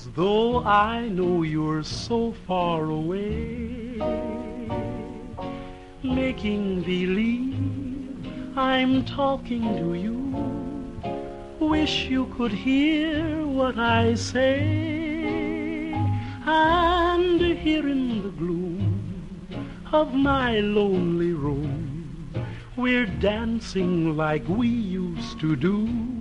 as though I know you're so far away, making believe I'm talking to you. Wish you could hear what I say, and here in the gloom of my lonely room, we're dancing like we used to do.